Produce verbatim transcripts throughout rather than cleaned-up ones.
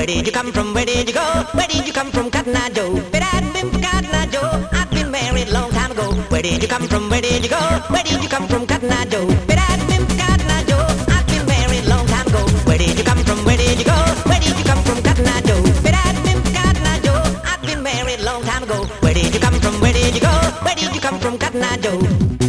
did you come from? Where did you go? Where did you come from, Cotton Eye Joe? But I've been from Cotton Eye Joe. I've been married a long time ago. Where did you come from? Where did you go? Where did you come from, Cotton Eye Joe? But I've been from Cotton Eye Joe. I've been married a long time ago. Where did you come from? Where did you go? Where did you come from, Cotton Eye Joe? But I've been from Cotton Eye Joe. I've been married a long time ago. Where did you come from? Where did you go? Where did you come from, Cotton Eye Joe?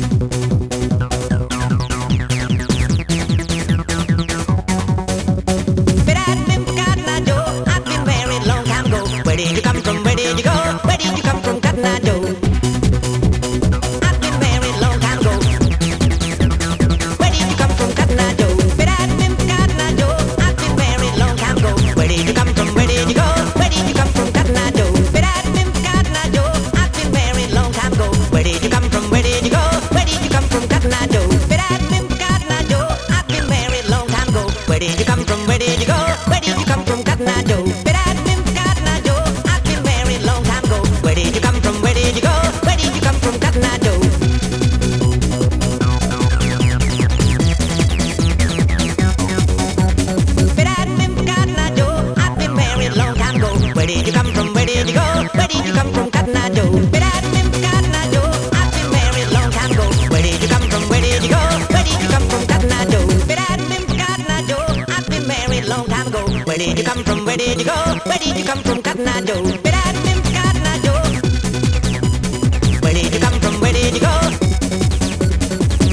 Where did you come from? Where did you go? Where did you come from, Cotton Eye Joe? I've been married a long time ago. Where did you come from, Cotton Eye Joe? But I've been from Cotton Eye Joe. I've been married a long time ago. Where did you come from? Where did you go? Where did you come from, Cotton Eye Joe? But I've been from Cotton Eye Joe. I've been married a long time ago. Where did you come from? Where did you go? Where did you come from, Cotton Eye Joe? But I've been from Cotton Eye Joe. I've been married a long time ago. Where did you come from? Where did you go? Where did you come from, Cotton Eye Joe? But I've been from Cotton Eye Joe. I've been married a long time ago. Where did you come from? Where did you go? Where did you come from, Cotton Eye Joe? But I've been from Cotton Eye Joe. I've been married a long time ago. Where did you come from? Where did you go? Where did you come from, Cotton Eye Joe? But I've been from Cotton Eye Joe. I've been married a long time ago. Where did you come from? Where did you go? Where did you come from, Cotton Eye Joe? But I've been from Cotton Eye Joe. I've been married a long time ago. Where did you come from? Where did you go? Where did you come from, Cotton Eye Joe?